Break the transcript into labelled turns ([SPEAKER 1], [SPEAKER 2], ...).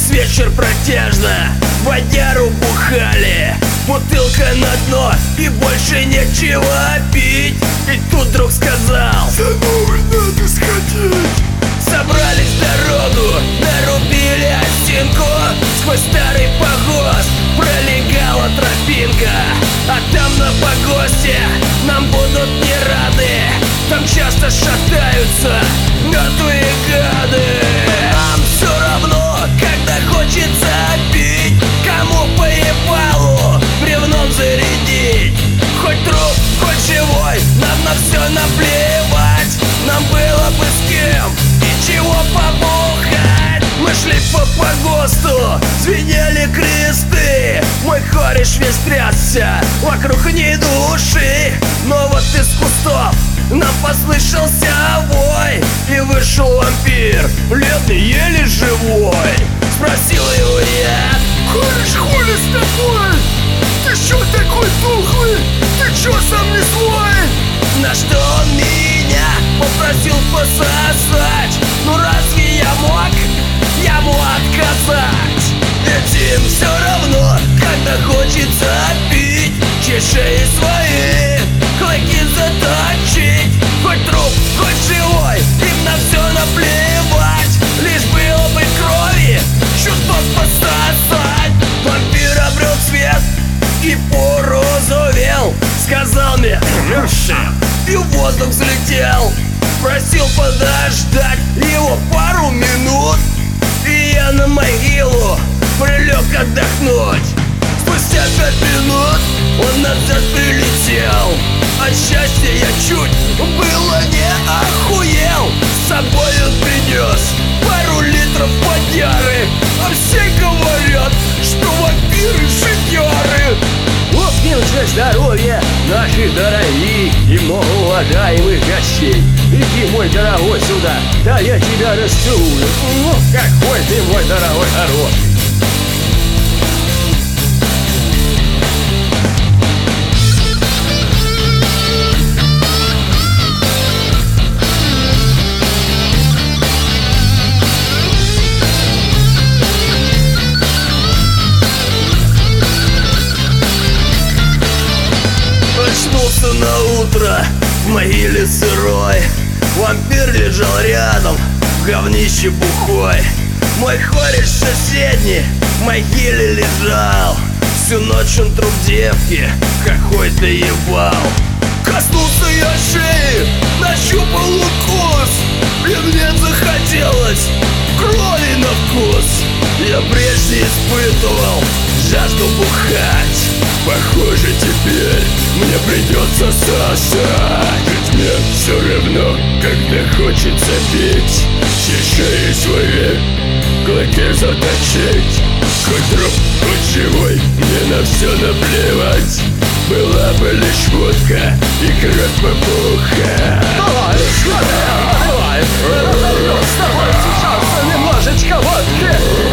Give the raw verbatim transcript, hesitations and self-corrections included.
[SPEAKER 1] Весь вечер протяжно водяру бухали, бутылка на дно и больше нечего пить. И тут друг сказал:
[SPEAKER 2] за новый надо сходить.
[SPEAKER 1] Собрались в дорогу, нарубили осинку. Сквозь старый погост пролегала тропинка, а там на погосте нам будут не рады. Там часто шатаются мертвые гады. Нам все равно, когда хочется пить, кому поебалу бревном зарядить. Хоть труп, хоть живой, нам на все наплевать. Нам было бы с кем и чего побухать. Мы шли по погосту, звенели кресты. Мой кореш весь трясся, вокруг ни души. Но вот из кустов нам послышался вой, и вышел вампир, бледный, еле живой. Спросил его я:
[SPEAKER 2] кореш, хули с тобой? Ты чё такой тухлый? Ты чё сам не свой?
[SPEAKER 1] На что он меня попросил пососать. Ну разве я мог ему отказать? Ведь им все равно, когда хочется пить, чеши свои клыки заточить. Хоть труп, хоть живой, им на все наплевать. Лишь было бы крови чуток пососать. Вампир обрел цвет и порозовел, сказал мне «Мерси!» и в воздух взлетел. Просил подождать его пару минут, и я на могилу прилег отдохнуть. Спустя пять минут он назад прилетел. От счастья я чуть было не охуел. С собой он принес пару литров водяры, а все говорят, что вампиры шикеры.
[SPEAKER 3] Лопнемся здоровья наших дорогих и многоуважаемых гостей. Иди, мой дорогой, сюда, да я тебя расцелую. Ну, какой ты, мой дорогой, хороший.
[SPEAKER 1] Очнулся на утро в могиле сырой. Вампир лежал рядом в говнище бухой. Мой кореш соседний в могиле лежал. Всю ночь он труп девки какой-то ебал. Коснулся я шеи, нащупал укус, и мне захотелось крови на вкус. Я прежде испытывал жажду бухать.
[SPEAKER 2] Похоже, теперь мне придется сосать. Ведь мне все равно, когда хочется пить, чеши свои клыки заточить. Хоть труп, хоть живой, мне на все наплевать. Была бы лишь водка и кровь побухать.
[SPEAKER 3] Давай, давай, давай, с тобой сейчас немножечко водки.